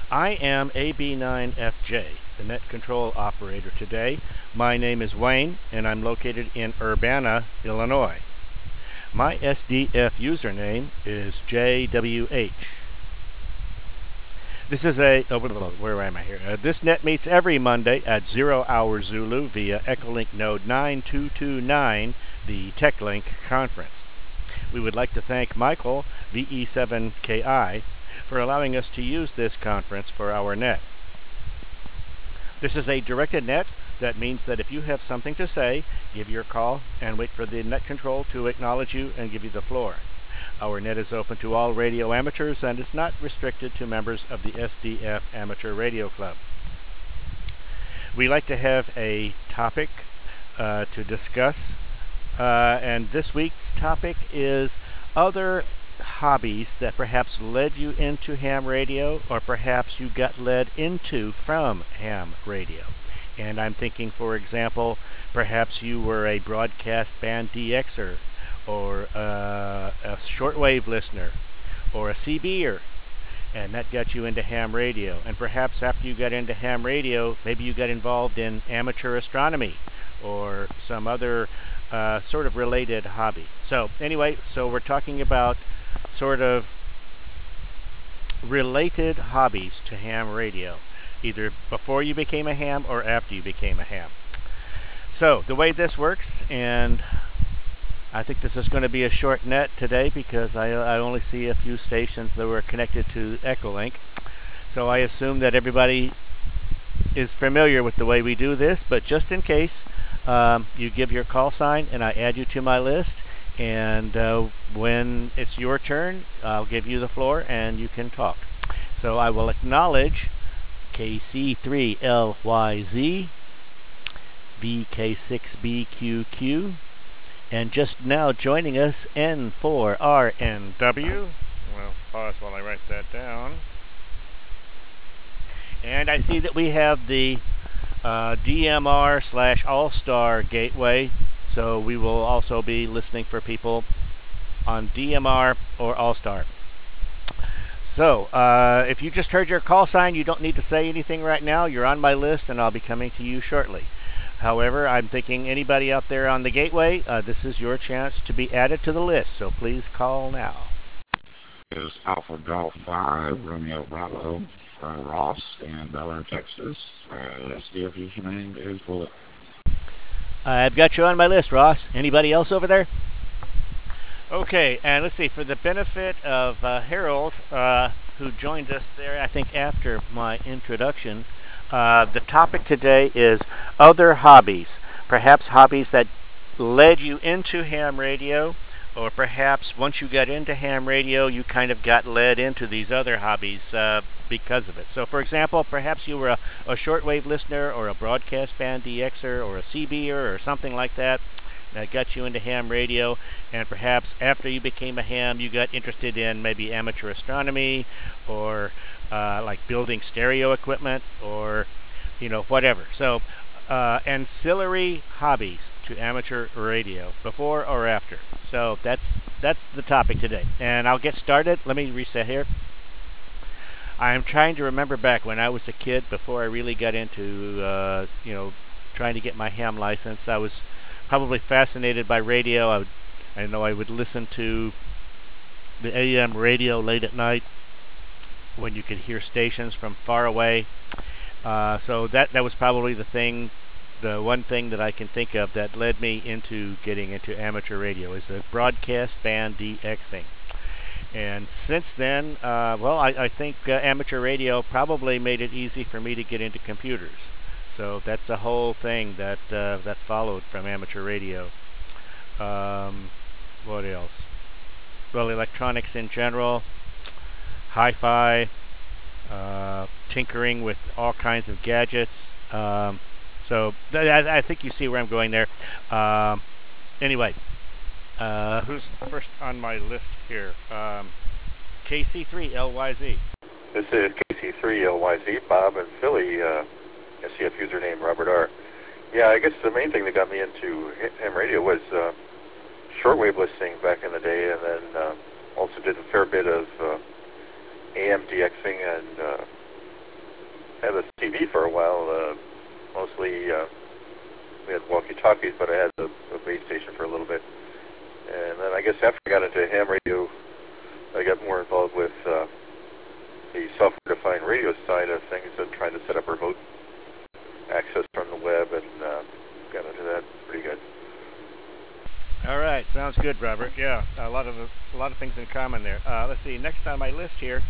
I am AB9FJ, the net control operator today. My name is Wayne, and I'm located in Urbana, Illinois. My SDF username is JWH. This is where am I here? This net meets every Monday at 0 hour Zulu via Echolink node 9229, the TechLink conference. We would like to thank Michael, VE7KI, for allowing us to use this conference for our net. This is a directed net. That means that if you have something to say, give your call and wait for the net control to acknowledge you and give you the floor. Our net is open to all radio amateurs and is not restricted to members of the SDF Amateur Radio Club. We like to have a topic to discuss, and this week's topic is other hobbies that perhaps led you into ham radio, or perhaps you got led into from ham radio. And I'm thinking, for example, perhaps you were a broadcast band DXer, or a shortwave listener, or a CBer, and that got you into ham radio. And perhaps after you got into ham radio, maybe you got involved in amateur astronomy, or some other sort of related hobby. So anyway, we're talking about sort of related hobbies to ham radio, either before you became a ham or after you became a ham. So the way this works, and I think this is going to be a short net today because I only see a few stations that were connected to Echolink. So I assume that everybody is familiar with the way we do this, but just in case, you give your call sign and I add you to my list, and when it's your turn, I'll give you the floor and you can talk. So I will acknowledge KC3LYZ, VK6BQQ, and just now joining us, N4RNW. Well, pause while I write that down. And I see that we have the DMR/All-Star gateway, so we will also be listening for people on DMR or All-Star. So, if you just heard your call sign, you don't need to say anything right now. You're on my list, and I'll be coming to you shortly. However, I'm thinking anybody out there on the gateway, this is your chance to be added to the list, so please call now. Is Alpha Golf 5, Romeo Bravo, Ross in Bel Air, Texas. SDF username is Bullet. I've got you on my list, Ross. Anybody else over there? Okay, and let's see, for the benefit of Harold, who joined us there, I think, after my introduction, the topic today is other hobbies. Perhaps hobbies that led you into ham radio, or perhaps once you got into ham radio, you kind of got led into these other hobbies because of it. So, for example, perhaps you were a shortwave listener, or a broadcast band DXer, or a CBer, or something like that. That got you into ham radio, and perhaps after you became a ham, you got interested in maybe amateur astronomy, or like building stereo equipment, or whatever. So ancillary hobbies to amateur radio, before or after. So that's the topic today, and I'll get started. Let me reset here. I'm trying to remember back when I was a kid, before I really got into trying to get my ham license. I was probably fascinated by radio. I would listen to the AM radio late at night when you could hear stations from far away. So that was probably the one thing that I can think of that led me into getting into amateur radio, is the broadcast band DXing. And since then, I think amateur radio probably made it easy for me to get into computers. So that's a whole thing that followed from amateur radio. What else? Well, electronics in general, hi-fi, tinkering with all kinds of gadgets. So I think you see where I'm going there. Anyway, who's first on my list here? KC3LYZ. This is KC3LYZ, Bob and Philly, SCF username Robert R. Yeah, I guess the main thing that got me into ham radio was shortwave listening back in the day, and then also did a fair bit of AM DXing and had a CB for a while. Mostly we had walkie-talkies, but I had a base station for a little bit. And then I guess after I got into ham radio, I got more involved with the software-defined radio side of things and trying to set up remote access from the web, and got into that pretty good. All right, sounds good, Robert. Yeah, a lot of things in common there. Let's see. Next on my list here,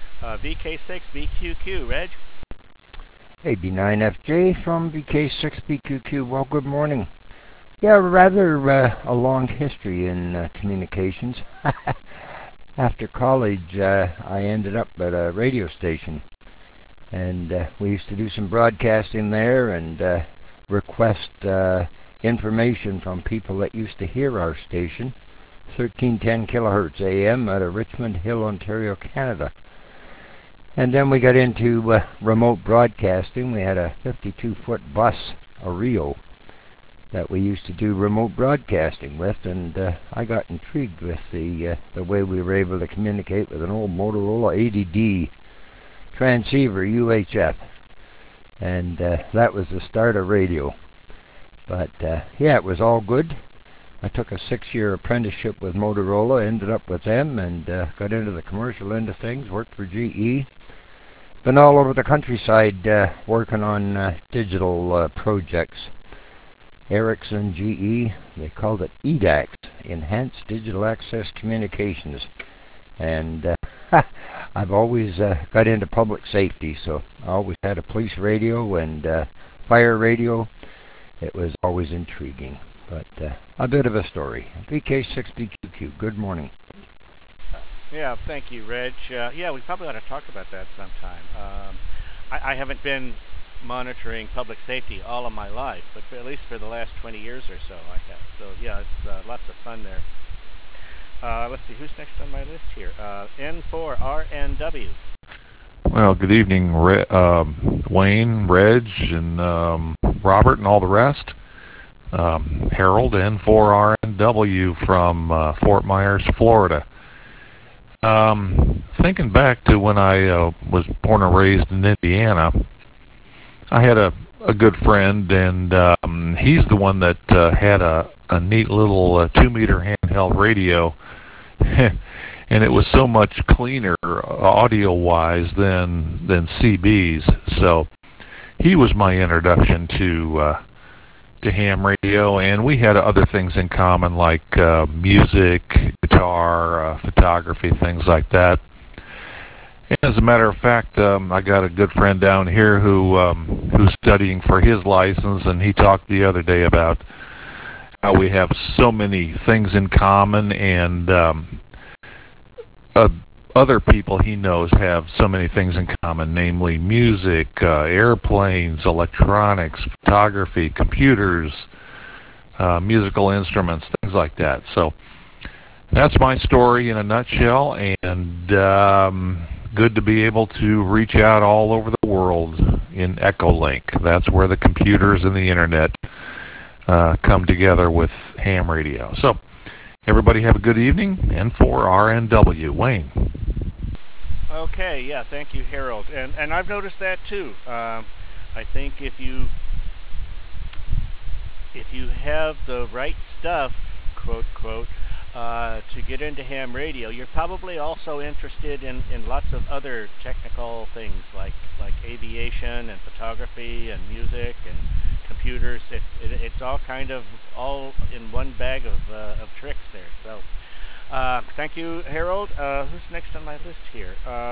VK6BQQ. Reg. Hey, B9FJ from VK6BQQ. Well, good morning. Yeah, rather a long history in communications. After college, I ended up at a radio station, and we used to do some broadcasting there and request information from people that used to hear our station, 1310 kilohertz AM out of Richmond Hill, Ontario, Canada. And then we got into remote broadcasting. We had a 52-foot bus, a Rio, that we used to do remote broadcasting with, and I got intrigued with the way we were able to communicate with an old Motorola 80D transceiver UHF, and that was the start of radio. But yeah, it was all good. I took a 6-year apprenticeship with Motorola, ended up with them, and got into the commercial end of things, worked for GE. Been all over the countryside working on digital projects. Ericsson, GE, they called it EDAC, Enhanced Digital Access Communications. And I've always got into public safety, so I always had a police radio and fire radio. It was always intriguing, but a bit of a story. VK6BQQ, good morning. Yeah, thank you, Reg. Yeah, we probably ought to talk about that sometime. I haven't been monitoring public safety all of my life, but at least for the last 20 years or so I have. So yeah, it's lots of fun there. Let's see, who's next on my list here? N4RNW. Well, good evening, Wayne, Reg, and Robert, and all the rest. Harold, N4RNW from Fort Myers, Florida. Thinking back to when I was born and raised in Indiana, I had a good friend, and he's the one that had a neat little 2-meter handheld radio, and it was so much cleaner audio-wise than CBs. So he was my introduction to ham radio, and we had other things in common like music, guitar, photography, things like that. And as a matter of fact, I got a good friend down here who's studying for his license, and he talked the other day about how we have so many things in common, and other people he knows have so many things in common, namely music, airplanes, electronics, photography, computers, musical instruments, things like that. So that's my story in a nutshell, and good to be able to reach out all over the world in Echolink. That's where the computers and the internet come together with ham radio. So everybody have a good evening. N4RNW. Wayne. Okay, yeah, thank you, Harold. And I've noticed that too. I think if you have the right stuff, quote, quote, to get into ham radio, you're probably also interested in lots of other technical things like aviation and photography and music and computers. It's all kind of all in one bag of tricks there. So thank you, Harold. Who's next on my list here?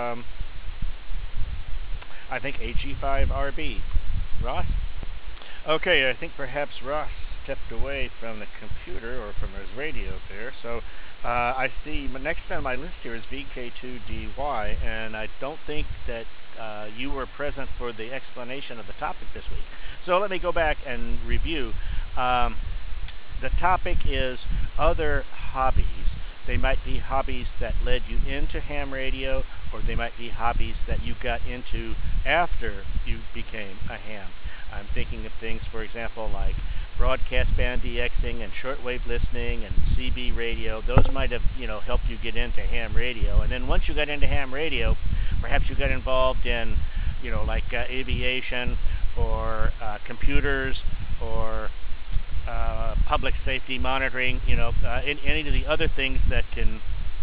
I think AG5RB. Ross? Okay, I think perhaps Ross stepped away from the computer or from his radio there. So I see next on my list here is VK2DY, and I don't think that you were present for the explanation of the topic this week. So let me go back and review. The topic is other hobbies. They might be hobbies that led you into ham radio, or they might be hobbies that you got into after you became a ham. I'm thinking of things, for example, like broadcast band DXing and shortwave listening and CB radio. Those might have, helped you get into ham radio. And then once you got into ham radio, perhaps you got involved in, like aviation or computers or public safety monitoring, any of the other things that can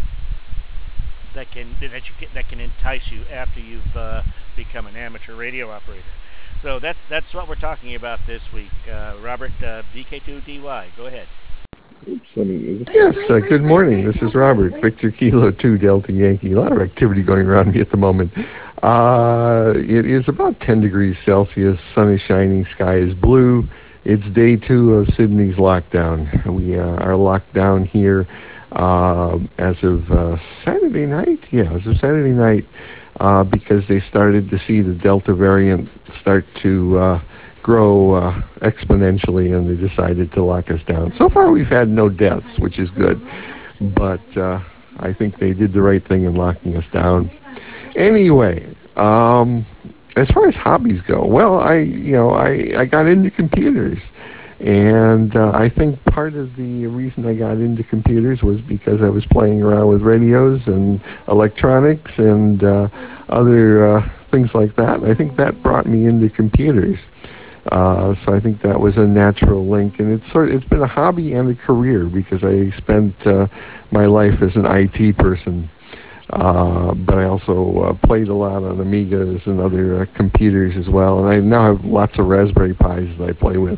entice you after you've become an amateur radio operator. So that's what we're talking about this week. Robert, VK2DY, go ahead. Yes, good morning. This is Robert, Victor Kilo 2 Delta Yankee. A lot of activity going around me at the moment. It is about 10 degrees Celsius. Sun is shining. Sky is blue. It's day 2 of Sydney's lockdown. We are locked down here as of Saturday night. Yeah, as of Saturday night because they started to see the Delta variant start to grow exponentially, and they decided to lock us down. So far, we've had no deaths, which is good, but I think they did the right thing in locking us down. Anyway, as far as hobbies go, well, I got into computers, and I think part of the reason I got into computers was because I was playing around with radios and electronics and other things like that. And I think that brought me into computers. So I think that was a natural link, and it's been a hobby and a career because I spent my life as an IT person, but I also played a lot on Amigas and other computers as well, and I now have lots of Raspberry Pis that I play with.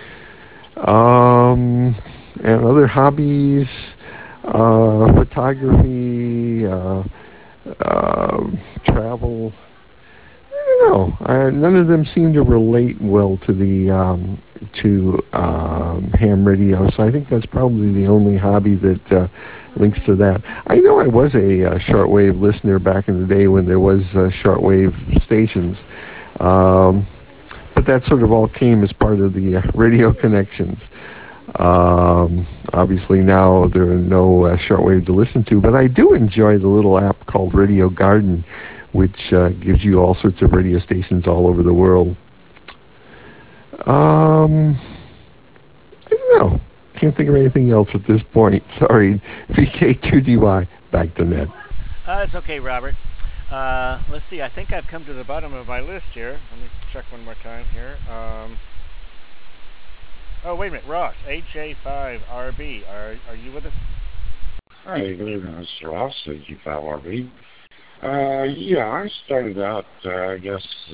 And other hobbies, photography, travel. No, none of them seem to relate well to the ham radio. So I think that's probably the only hobby that links to that. I know I was a shortwave listener back in the day when there was shortwave stations, but that sort of all came as part of the radio connections. Obviously now there are no shortwave to listen to, but I do enjoy the little app called Radio Garden, which gives you all sorts of radio stations all over the world. I don't know. Can't think of anything else at this point. Sorry. VK2DY, back to Ned. It's okay, Robert. Let's see. I think I've come to the bottom of my list here. Let me check one more time here. Oh, wait a minute. Ross, HA5RB. Are you with us? Hi, good evening, Mr. Ross, HA5RB. Yeah, I started out, I guess,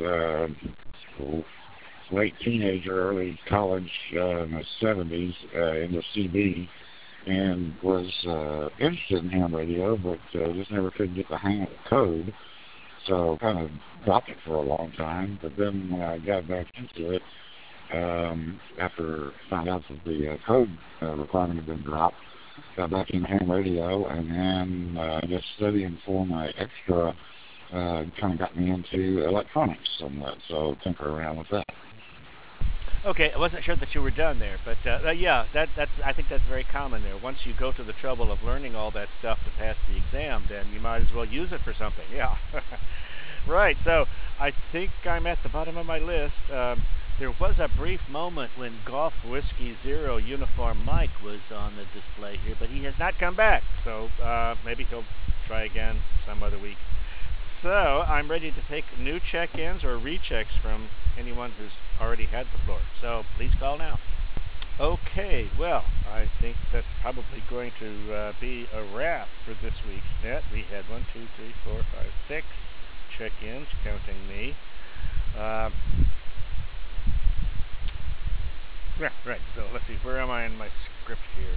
late teenager, early college in the 70s into CB, and was interested in ham radio, but just never could get the hang of the code, so kind of dropped it for a long time. But then when I got back into it, after found out that the code requirement had been dropped, got back into ham radio, and then just studying for my extra kind of got me into electronics somewhat, so tinker around with that. Okay, I wasn't sure that you were done there, but yeah, that's I think that's very common there. Once you go to the trouble of learning all that stuff to pass the exam, then you might as well use it for something. Yeah. Right, so I think I'm at the bottom of my list. There was a brief moment when Golf Whiskey Zero Uniform Mike was on the display here, but he has not come back, so maybe he'll try again some other week. So I'm ready to take new check-ins or rechecks from anyone who's already had the floor. So please call now. Okay, well, I think that's probably going to be a wrap for this week's net. We had 1, 2, 3, 4, 5, 6 check-ins, counting me. Yeah, right, so let's see, where am I in my script here?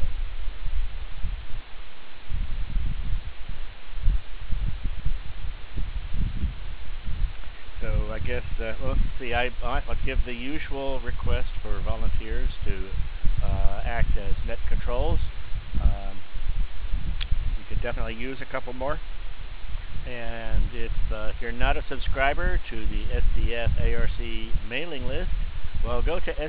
So I guess, well, let's see, I'll give the usual request for volunteers to act as net controls. We could definitely use a couple more. And if you're not a subscriber to the SDF ARC mailing list, well, go to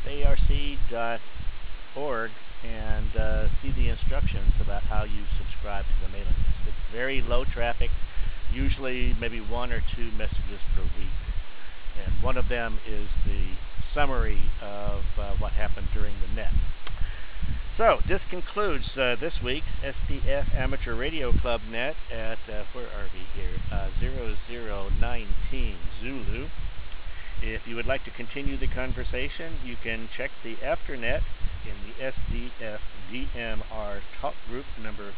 sdfarc.org and see the instructions about how you subscribe to the mailing list. It's very low traffic, usually maybe 1 or 2 messages per week. And one of them is the summary of what happened during the net. So this concludes this week's SDF Amateur Radio Club net at, where are we here, 0019 Zulu. If you would like to continue the conversation, you can check the Afternet in the SDF DMR talk group number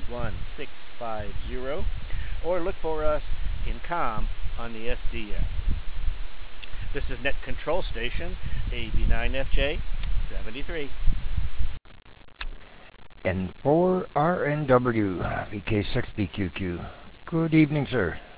31650, or look for us in COM on the SDF. This is Net Control Station AB9FJ 73. And for RNW, VK6BQQ. Good evening, sir.